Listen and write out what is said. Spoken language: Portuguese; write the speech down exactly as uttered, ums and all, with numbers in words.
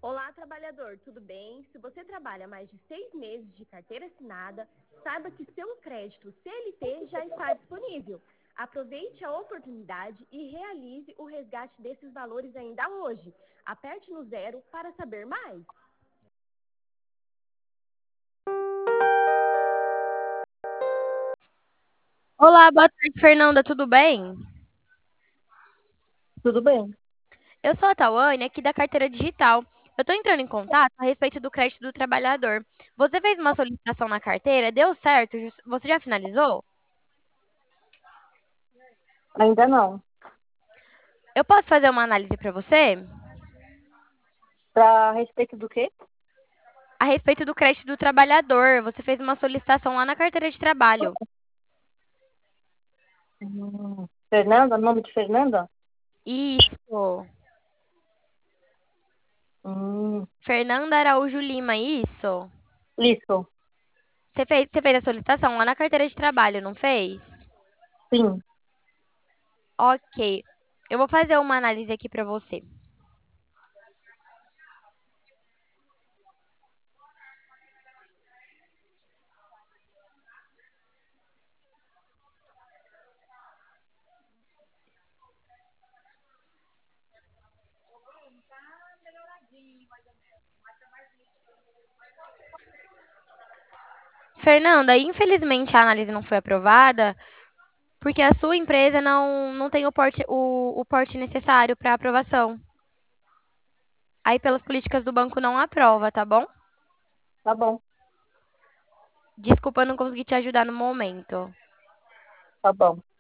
Olá, trabalhador, tudo bem? Se você trabalha mais de seis meses de carteira assinada, saiba que seu crédito C L T já está disponível. Aproveite a oportunidade e realize o resgate desses valores ainda hoje. Aperte no zero para saber mais. Olá, boa tarde, Fernanda, tudo bem? Tudo bem. Eu sou a Tawane, aqui da Carteira Digital. Eu estou entrando em contato a respeito do crédito do trabalhador. Você fez uma solicitação na carteira, deu certo? Jus- Você já finalizou? Ainda não. Eu posso fazer uma análise para você? Para respeito do quê? A respeito do crédito do trabalhador. Você fez uma solicitação lá na carteira de trabalho. Hum, Fernanda? Nome de Fernanda? Isso. Hum, Fernanda Araújo Lima, isso? isso. Você fez, você fez a solicitação lá na carteira de trabalho, não fez? Sim. Ok. Eu vou fazer uma análise aqui para você. Fernanda, infelizmente a análise não foi aprovada porque a sua empresa não, não tem o porte, o, o porte necessário para aprovação. Aí, pelas políticas do banco, não aprova, tá bom? Tá bom. Desculpa, eu não consegui te ajudar no momento. Tá bom.